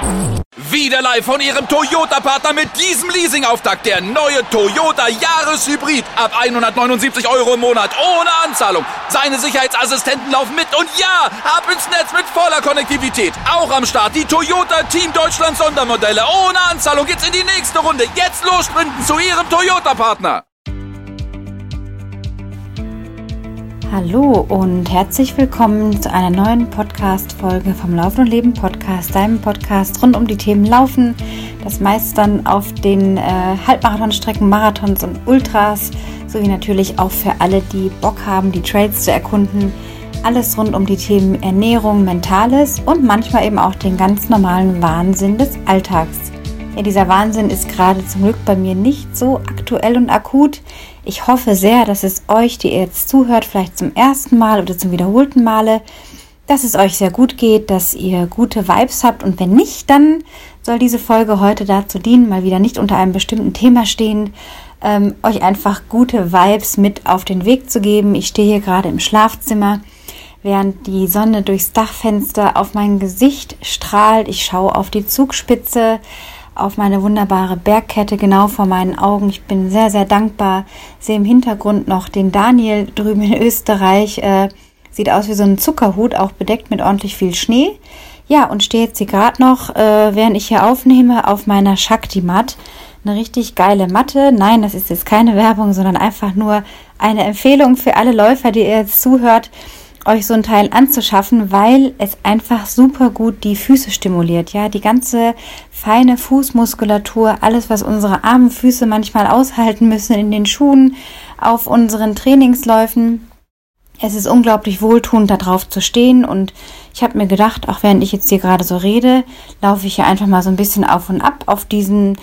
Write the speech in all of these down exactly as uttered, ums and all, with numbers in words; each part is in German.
Wieder live von Ihrem Toyota-Partner mit diesem Leasing-Auftakt. Der neue Toyota Jahreshybrid. Ab hundertneunundsiebzig Euro im Monat. Ohne Anzahlung. Seine Sicherheitsassistenten laufen mit. Und ja, ab ins Netz mit voller Konnektivität. Auch am Start die Toyota Team Deutschland Sondermodelle. Ohne Anzahlung geht's in die nächste Runde. Jetzt los sprinten zu Ihrem Toyota-Partner. Hallo und herzlich willkommen zu einer neuen Podcast-Folge vom Laufen und Leben Podcast, deinem Podcast rund um die Themen Laufen, das meist dann auf den äh, Halbmarathonstrecken, Marathons und Ultras, sowie natürlich auch für alle, die Bock haben, die Trails zu erkunden, alles rund um die Themen Ernährung, Mentales und manchmal eben auch den ganz normalen Wahnsinn des Alltags. Ja, dieser Wahnsinn ist gerade zum Glück bei mir nicht so aktuell und akut. Ich hoffe sehr, dass es euch, die ihr jetzt zuhört, vielleicht zum ersten Mal oder zum wiederholten Male, dass es euch sehr gut geht, dass ihr gute Vibes habt. Und wenn nicht, dann soll diese Folge heute dazu dienen, mal wieder nicht unter einem bestimmten Thema stehend, ähm, euch einfach gute Vibes mit auf den Weg zu geben. Ich stehe hier gerade im Schlafzimmer, während die Sonne durchs Dachfenster auf mein Gesicht strahlt. Ich schaue auf die Zugspitze, auf meine wunderbare Bergkette genau vor meinen Augen. Ich bin sehr, sehr dankbar. Sehe im Hintergrund noch den Daniel drüben in Österreich. Äh, sieht aus wie so ein Zuckerhut, auch bedeckt mit ordentlich viel Schnee. Ja, und stehe jetzt hier gerade noch, äh, während ich hier aufnehme, auf meiner Shakti-Mat. Eine richtig geile Matte. Nein, das ist jetzt keine Werbung, sondern einfach nur eine Empfehlung für alle Läufer, die ihr jetzt zuhört, euch so ein Teil anzuschaffen, weil es einfach super gut die Füße stimuliert, ja, die ganze feine Fußmuskulatur, alles, was unsere armen Füße manchmal aushalten müssen in den Schuhen, auf unseren Trainingsläufen. Es ist unglaublich wohltuend, da drauf zu stehen, und ich habe mir gedacht, auch während ich jetzt hier gerade so rede, laufe ich hier einfach mal so ein bisschen auf und ab auf diesen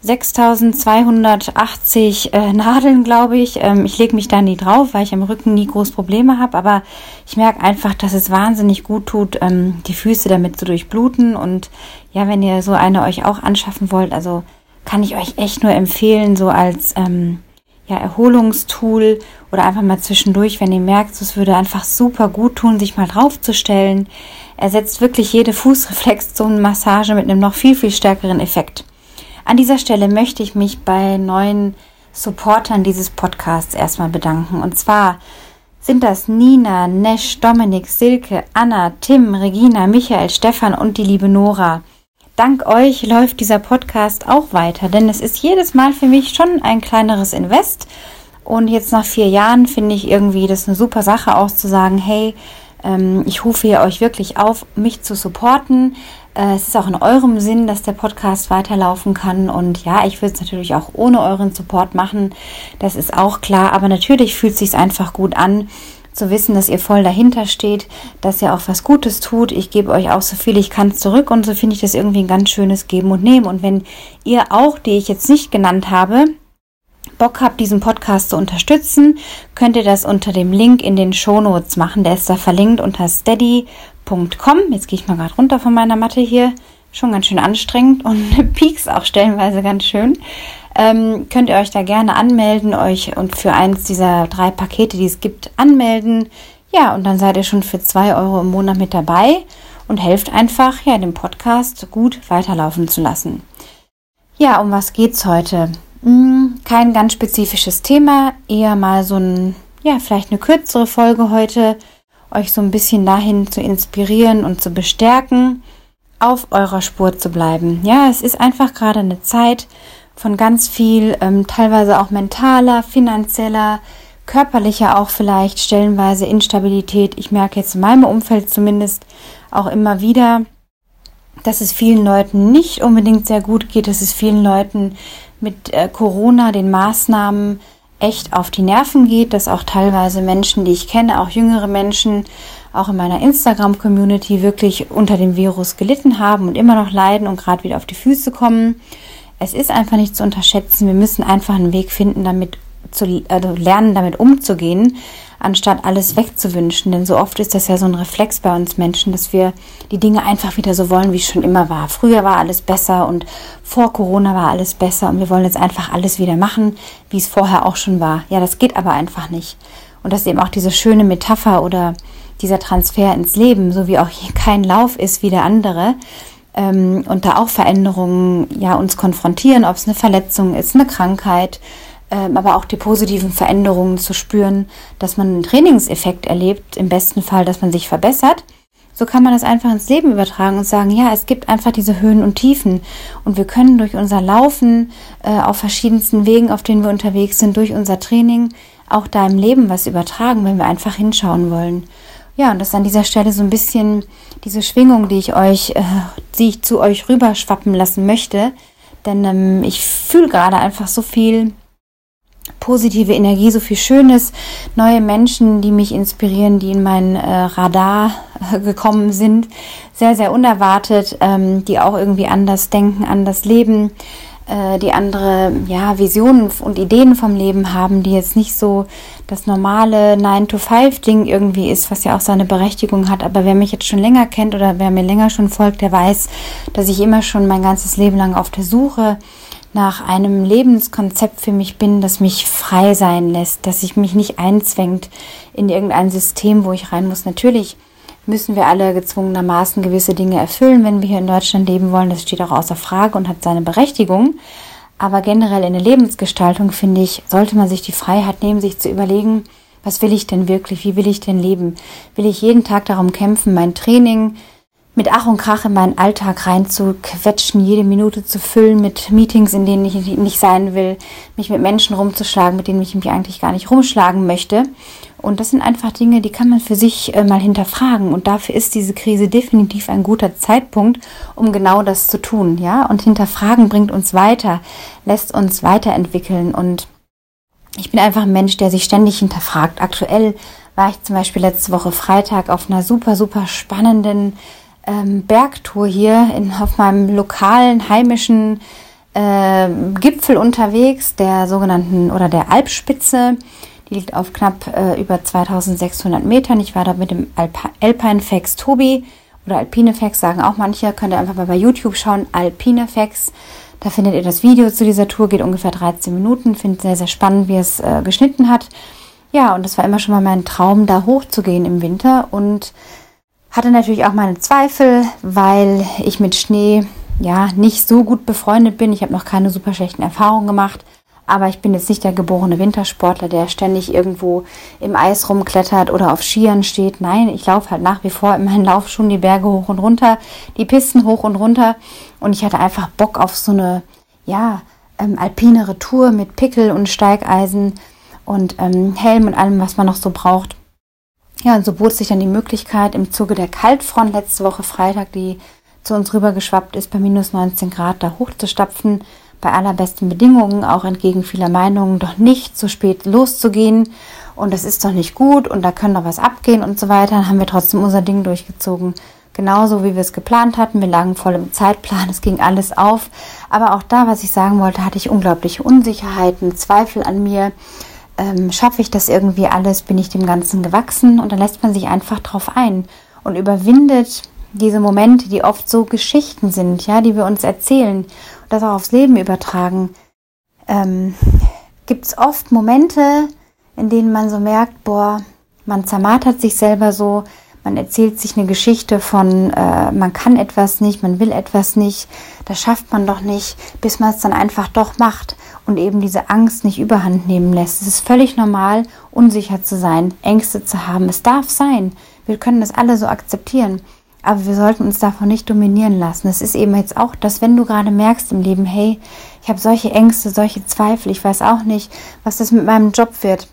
sechstausendzweihundertachtzig äh, Nadeln, glaube ich. Ähm, ich lege mich da nie drauf, weil ich am Rücken nie groß Probleme habe, aber ich merke einfach, dass es wahnsinnig gut tut, ähm, die Füße damit zu durchbluten. Und ja, wenn ihr so eine euch auch anschaffen wollt, also kann ich euch echt nur empfehlen, so als ähm, ja, Erholungstool oder einfach mal zwischendurch, wenn ihr merkt, es würde einfach super gut tun, sich mal draufzustellen. Ersetzt wirklich jede Fußreflexzonenmassage mit einem noch viel, viel stärkeren Effekt. An dieser Stelle möchte ich mich bei neuen Supportern dieses Podcasts erstmal bedanken. Und zwar sind das Nina, Nesch, Dominik, Silke, Anna, Tim, Regina, Michael, Stefan und die liebe Nora. Dank euch läuft dieser Podcast auch weiter, denn es ist jedes Mal für mich schon ein kleineres Invest. Und jetzt nach vier Jahren finde ich irgendwie das eine super Sache auszusagen, hey, ähm, ich rufe hier euch wirklich auf, mich zu supporten. Es ist auch in eurem Sinn, dass der Podcast weiterlaufen kann, und ja, ich würde es natürlich auch ohne euren Support machen, das ist auch klar, aber natürlich fühlt es sich einfach gut an, zu wissen, dass ihr voll dahinter steht, dass ihr auch was Gutes tut. Ich gebe euch auch so viel ich kann zurück, und so finde ich das irgendwie ein ganz schönes Geben und Nehmen. Und wenn ihr auch, die ich jetzt nicht genannt habe, Bock habt, diesen Podcast zu unterstützen, könnt ihr das unter dem Link in den Shownotes machen. Der ist da verlinkt unter steady punkt com. Jetzt gehe ich mal gerade runter von meiner Matte hier. Schon ganz schön anstrengend und piekst auch stellenweise ganz schön. Ähm, könnt ihr euch da gerne anmelden, euch und für eins dieser drei Pakete, die es gibt, anmelden. Ja, und dann seid ihr schon für zwei Euro im Monat mit dabei und helft einfach, ja, den Podcast gut weiterlaufen zu lassen. Ja, um was geht's heute? Hm, kein ganz spezifisches Thema, eher mal so ein, ja, vielleicht eine kürzere Folge heute, euch so ein bisschen dahin zu inspirieren und zu bestärken, auf eurer Spur zu bleiben. Ja, es ist einfach gerade eine Zeit von ganz viel, ähm, teilweise auch mentaler, finanzieller, körperlicher auch vielleicht, stellenweise Instabilität. Ich merke jetzt in meinem Umfeld zumindest auch immer wieder, dass es vielen Leuten nicht unbedingt sehr gut geht, dass es vielen Leuten mit äh, Corona, den Maßnahmen, echt auf die Nerven geht, dass auch teilweise Menschen, die ich kenne, auch jüngere Menschen, auch in meiner Instagram-Community wirklich unter dem Virus gelitten haben und immer noch leiden und gerade wieder auf die Füße kommen. Es ist einfach nicht zu unterschätzen. Wir müssen einfach einen Weg finden, damit zu also lernen, damit umzugehen, anstatt alles wegzuwünschen. Denn so oft ist das ja so ein Reflex bei uns Menschen, dass wir die Dinge einfach wieder so wollen, wie es schon immer war. Früher war alles besser und vor Corona war alles besser und wir wollen jetzt einfach alles wieder machen, wie es vorher auch schon war. Ja, das geht aber einfach nicht. Und das ist eben auch diese schöne Metapher oder dieser Transfer ins Leben, so wie auch hier kein Lauf ist wie der andere. ähm, und da auch Veränderungen ja uns konfrontieren, ob es eine Verletzung ist, eine Krankheit, ähm, aber auch die positiven Veränderungen zu spüren, dass man einen Trainingseffekt erlebt, im besten Fall, dass man sich verbessert. So kann man das einfach ins Leben übertragen und sagen, ja, es gibt einfach diese Höhen und Tiefen und wir können durch unser Laufen äh, auf verschiedensten Wegen, auf denen wir unterwegs sind, durch unser Training auch da im Leben was übertragen, wenn wir einfach hinschauen wollen. Ja, und das ist an dieser Stelle so ein bisschen diese Schwingung, die ich euch, äh, die ich zu euch rüberschwappen lassen möchte, denn ähm, ich fühle gerade einfach so viel positive Energie, so viel Schönes, neue Menschen, die mich inspirieren, die in mein äh, Radar äh, gekommen sind, sehr, sehr unerwartet, ähm, die auch irgendwie anders denken, anders leben, äh, die andere ja, Visionen und Ideen vom Leben haben, die jetzt nicht so das normale nine to five Ding irgendwie ist, was ja auch seine Berechtigung hat, aber wer mich jetzt schon länger kennt oder wer mir länger schon folgt, der weiß, dass ich immer schon mein ganzes Leben lang auf der Suche nach einem Lebenskonzept für mich bin, das mich frei sein lässt, dass ich mich nicht einzwängt in irgendein System, wo ich rein muss. Natürlich müssen wir alle gezwungenermaßen gewisse Dinge erfüllen, wenn wir hier in Deutschland leben wollen. Das steht auch außer Frage und hat seine Berechtigung. Aber generell in der Lebensgestaltung, finde ich, sollte man sich die Freiheit nehmen, sich zu überlegen, was will ich denn wirklich, wie will ich denn leben? Will ich jeden Tag darum kämpfen, mein Training mit Ach und Krach in meinen Alltag reinzuquetschen, jede Minute zu füllen mit Meetings, in denen ich nicht sein will, mich mit Menschen rumzuschlagen, mit denen ich mich eigentlich gar nicht rumschlagen möchte. Und das sind einfach Dinge, die kann man für sich äh, mal hinterfragen. Und dafür ist diese Krise definitiv ein guter Zeitpunkt, um genau das zu tun. Ja? Und hinterfragen bringt uns weiter, lässt uns weiterentwickeln. Und ich bin einfach ein Mensch, der sich ständig hinterfragt. Aktuell war ich zum Beispiel letzte Woche Freitag auf einer super, super spannenden Ähm, Bergtour hier in, auf meinem lokalen, heimischen äh, Gipfel unterwegs, der sogenannten oder der Alpspitze. Die liegt auf knapp äh, über zweitausendsechshundert Metern. Ich war da mit dem Alp- Alpinefex Tobi oder Alpinefex, sagen auch manche. Könnt ihr einfach mal bei YouTube schauen, Alpinefex. Da findet ihr das Video zu dieser Tour, geht ungefähr dreizehn Minuten. Finde sehr, sehr spannend, wie es äh, geschnitten hat. Ja, und das war immer schon mal mein Traum, da hochzugehen im Winter und hatte natürlich auch meine Zweifel, weil ich mit Schnee ja nicht so gut befreundet bin. Ich habe noch keine super schlechten Erfahrungen gemacht, aber ich bin jetzt nicht der geborene Wintersportler, der ständig irgendwo im Eis rumklettert oder auf Skiern steht. Nein, ich laufe halt nach wie vor in meinen Laufschuhen die Berge hoch und runter, die Pisten hoch und runter und ich hatte einfach Bock auf so eine ja ähm, alpinere Tour mit Pickel und Steigeisen und ähm, Helm und allem, was man noch so braucht. Ja, und so bot sich dann die Möglichkeit im Zuge der Kaltfront letzte Woche Freitag, die zu uns rübergeschwappt ist, bei minus neunzehn Grad da hochzustapfen, bei allerbesten Bedingungen, auch entgegen vieler Meinungen, doch nicht zu spät loszugehen und das ist doch nicht gut und da können doch was abgehen und so weiter. Dann haben wir trotzdem unser Ding durchgezogen, genauso wie wir es geplant hatten. Wir lagen voll im Zeitplan, es ging alles auf, aber auch da, was ich sagen wollte, hatte ich unglaubliche Unsicherheiten, Zweifel an mir. Ähm, schaffe ich das irgendwie alles, bin ich dem Ganzen gewachsen und dann lässt man sich einfach drauf ein und überwindet diese Momente, die oft so Geschichten sind, ja, die wir uns erzählen und das auch aufs Leben übertragen. Ähm, gibt es oft Momente, in denen man so merkt, boah, man zermartert sich selber so, man erzählt sich eine Geschichte von, äh, man kann etwas nicht, man will etwas nicht, das schafft man doch nicht, bis man es dann einfach doch macht und eben diese Angst nicht überhand nehmen lässt. Es ist völlig normal, unsicher zu sein, Ängste zu haben. Es darf sein. Wir können das alle so akzeptieren. Aber wir sollten uns davon nicht dominieren lassen. Es ist eben jetzt auch, dass wenn du gerade merkst im Leben, hey, ich habe solche Ängste, solche Zweifel, ich weiß auch nicht, was das mit meinem Job wird,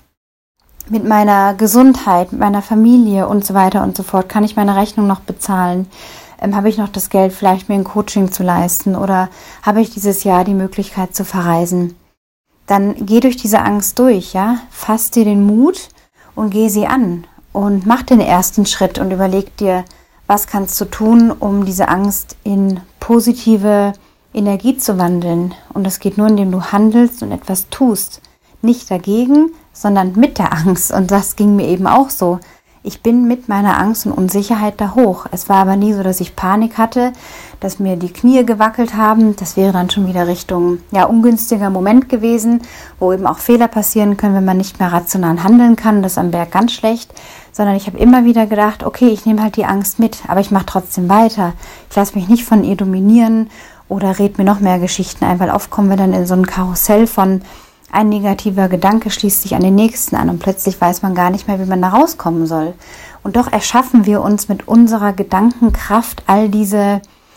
mit meiner Gesundheit, mit meiner Familie und so weiter und so fort. Kann ich meine Rechnung noch bezahlen? Ähm, habe ich noch das Geld, vielleicht mir ein Coaching zu leisten? Oder habe ich dieses Jahr die Möglichkeit zu verreisen? Dann geh durch diese Angst durch, ja? Fass dir den Mut und geh sie an. Und mach den ersten Schritt und überleg dir, was kannst du tun, um diese Angst in positive Energie zu wandeln. Und das geht nur, indem du handelst und etwas tust. Nicht dagegen, sondern mit der Angst. Und das ging mir eben auch so. Ich bin mit meiner Angst und Unsicherheit da hoch. Es war aber nie so, dass ich Panik hatte, dass mir die Knie gewackelt haben. Das wäre dann schon wieder Richtung ja ungünstiger Moment gewesen, wo eben auch Fehler passieren können, wenn man nicht mehr rational handeln kann. Das ist am Berg ganz schlecht. sondern ich habe immer wieder gedacht, okay, ich nehme halt die Angst mit, aber ich mache trotzdem weiter. Ich lasse mich nicht von ihr dominieren oder red mir noch mehr Geschichten ein, weil oft kommen wir dann in so ein Karussell von ein negativer Gedanke schließt sich an den nächsten an und plötzlich weiß man gar nicht mehr, wie man da rauskommen soll. Und doch erschaffen wir uns mit unserer Gedankenkraft all diese,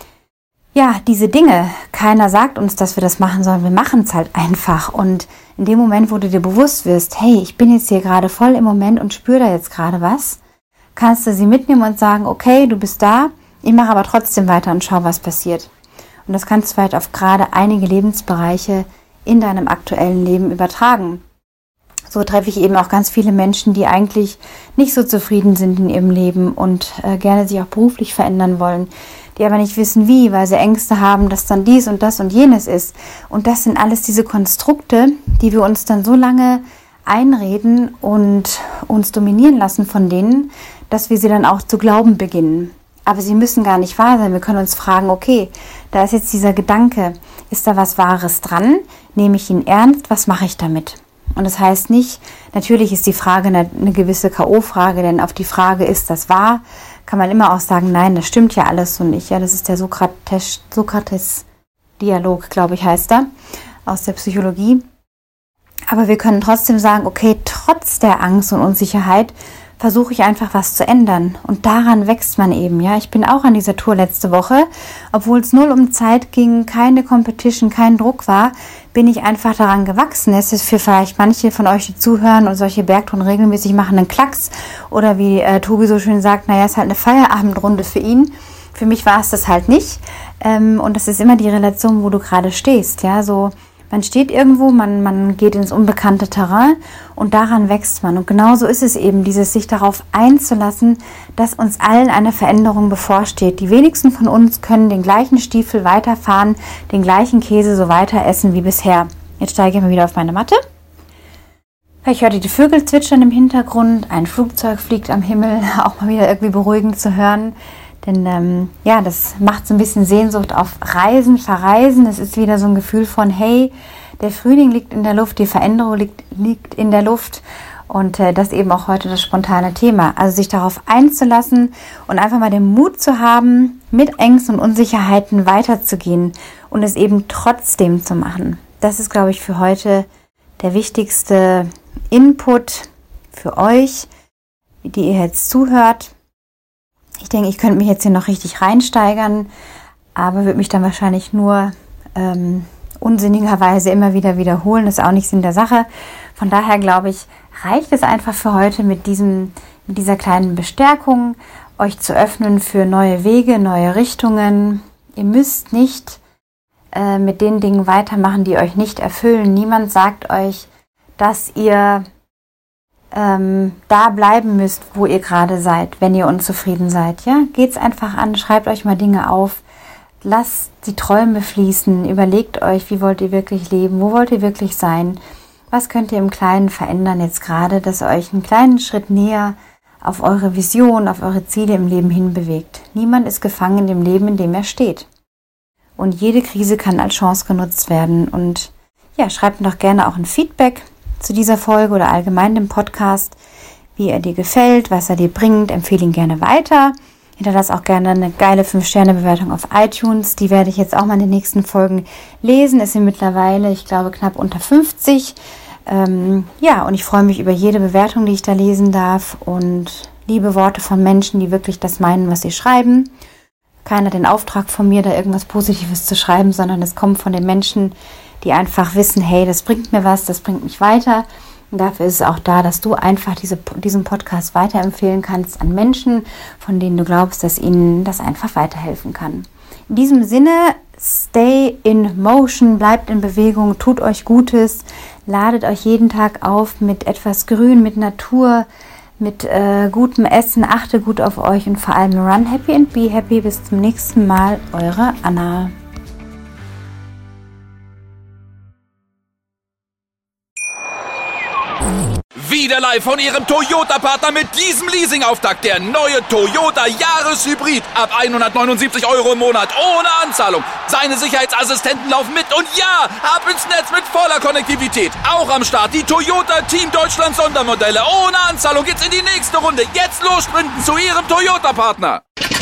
ja, diese Dinge. Keiner sagt uns, dass wir das machen sollen. Wir machen es halt einfach. Und in dem Moment, wo du dir bewusst wirst, hey, ich bin jetzt hier gerade voll im Moment und spüre da jetzt gerade was, kannst du sie mitnehmen und sagen, okay, du bist da, ich mache aber trotzdem weiter und schau, was passiert. Und das kannst du vielleicht auf gerade einige Lebensbereiche in deinem aktuellen Leben übertragen. So treffe ich eben auch ganz viele Menschen, die eigentlich nicht so zufrieden sind in ihrem Leben und äh, gerne sich auch beruflich verändern wollen, die aber nicht wissen wie, weil sie Ängste haben, dass dann dies und das und jenes ist. Und das sind alles diese Konstrukte, die wir uns dann so lange einreden und uns dominieren lassen von denen, dass wir sie dann auch zu glauben beginnen. Aber sie müssen gar nicht wahr sein. Wir können uns fragen, okay, da ist jetzt dieser Gedanke, ist da was Wahres dran? Nehme ich ihn ernst? Was mache ich damit? Und das heißt nicht, natürlich ist die Frage eine, eine gewisse K O-Frage, denn auf die Frage, ist das wahr, kann man immer auch sagen, nein, das stimmt ja alles so nicht. Ja, das ist der Sokrates, Sokrates-Dialog, glaube ich, heißt er, aus der Psychologie. Aber wir können trotzdem sagen, okay, trotz der Angst und Unsicherheit versuche ich einfach was zu ändern. Und daran wächst man eben, ja. Ich bin auch an dieser Tour letzte Woche, obwohl es null um Zeit ging, keine Competition, kein Druck war, bin ich einfach daran gewachsen. Es ist für vielleicht manche von euch, die zuhören und solche Bergtouren regelmäßig machen, einen Klacks. Oder wie äh, Tobi so schön sagt, naja, es ist halt eine Feierabendrunde für ihn. Für mich war es das halt nicht. Ähm, und das ist immer die Relation, wo du gerade stehst, ja, so. Man steht irgendwo, man, man geht ins unbekannte Terrain und daran wächst man. Und genauso ist es eben, dieses sich darauf einzulassen, dass uns allen eine Veränderung bevorsteht. Die wenigsten von uns können den gleichen Stiefel weiterfahren, den gleichen Käse so weiter essen wie bisher. Jetzt steige ich mal wieder auf meine Matte. Ich hörte die Vögel zwitschern im Hintergrund, ein Flugzeug fliegt am Himmel, auch mal wieder irgendwie beruhigend zu hören. Denn ähm, ja, das macht so ein bisschen Sehnsucht auf Reisen, Verreisen. Es ist wieder so ein Gefühl von, hey, der Frühling liegt in der Luft, die Veränderung liegt, liegt in der Luft. Und äh, das eben auch heute das spontane Thema. Also sich darauf einzulassen und einfach mal den Mut zu haben, mit Ängsten und Unsicherheiten weiterzugehen und es eben trotzdem zu machen. Das ist, glaube ich, für heute der wichtigste Input für euch, die ihr jetzt zuhört. Ich denke, ich könnte mich jetzt hier noch richtig reinsteigern, aber würde mich dann wahrscheinlich nur ähm, unsinnigerweise immer wieder wiederholen. Das ist auch nicht Sinn der Sache. Von daher glaube ich, reicht es einfach für heute mit diesem, mit dieser kleinen Bestärkung, euch zu öffnen für neue Wege, neue Richtungen. Ihr müsst nicht äh, mit den Dingen weitermachen, die euch nicht erfüllen. Niemand sagt euch, dass ihr Ähm, da bleiben müsst, wo ihr gerade seid, wenn ihr unzufrieden seid. Ja, geht's einfach an, schreibt euch mal Dinge auf, lasst die Träume fließen, überlegt euch, wie wollt ihr wirklich leben, wo wollt ihr wirklich sein, was könnt ihr im Kleinen verändern jetzt gerade, dass ihr euch einen kleinen Schritt näher auf eure Vision, auf eure Ziele im Leben hinbewegt. Niemand ist gefangen in dem Leben, in dem er steht. Und jede Krise kann als Chance genutzt werden. Und ja, schreibt mir doch gerne auch ein Feedback zu dieser Folge oder allgemein dem Podcast, wie er dir gefällt, was er dir bringt. Empfehle ihn gerne weiter. Hinterlass auch gerne eine geile fünf Sterne Bewertung auf iTunes. Die werde ich jetzt auch mal in den nächsten Folgen lesen. Es sind mittlerweile, ich glaube, knapp unter fünfzig. Ähm, ja, und ich freue mich über jede Bewertung, die ich da lesen darf und liebe Worte von Menschen, die wirklich das meinen, was sie schreiben. Keiner hat den Auftrag von mir, da irgendwas Positives zu schreiben, sondern es kommt von den Menschen, die einfach wissen, hey, das bringt mir was, das bringt mich weiter. Und dafür ist es auch da, dass du einfach diese, diesen Podcast weiterempfehlen kannst an Menschen, von denen du glaubst, dass ihnen das einfach weiterhelfen kann. In diesem Sinne, stay in motion, bleibt in Bewegung, tut euch Gutes, ladet euch jeden Tag auf mit etwas Grün, mit Natur, mit äh, gutem Essen, achte gut auf euch und vor allem run happy and be happy. Bis zum nächsten Mal, eure Anna. Wieder live von Ihrem Toyota-Partner mit diesem Leasing-Auftakt. Der neue Toyota Jahreshybrid. Ab hundertneunundsiebzig Euro im Monat. Ohne Anzahlung. Seine Sicherheitsassistenten laufen mit. Und ja, ab ins Netz mit voller Konnektivität. Auch am Start die Toyota Team Deutschland Sondermodelle. Ohne Anzahlung geht's in die nächste Runde. Jetzt los sprinten zu Ihrem Toyota-Partner.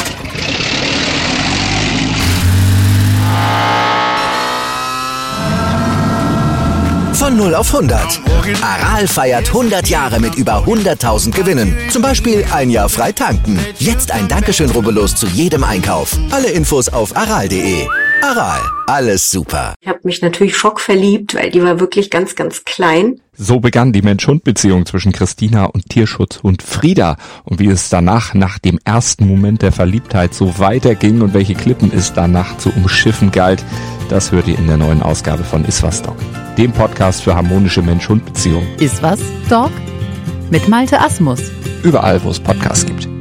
Von null auf hundert. Aral feiert hundert Jahre mit über hunderttausend Gewinnen. Zum Beispiel ein Jahr frei tanken. Jetzt ein Dankeschön, rubbellos zu jedem Einkauf. Alle Infos auf aral punkt de. Aral, alles super. Ich habe mich natürlich schockverliebt, weil die war wirklich ganz, ganz klein. So begann die Mensch-Hund-Beziehung zwischen Christina und Tierschutzhund Frieda. Und wie es danach, nach dem ersten Moment der Verliebtheit, so weiterging und welche Klippen es danach zu umschiffen galt, das hört ihr in der neuen Ausgabe von Iswas Dog, dem Podcast für harmonische Mensch-Hund-Beziehungen. Iswas Dog? Mit Malte Asmus. Überall, wo es Podcasts gibt.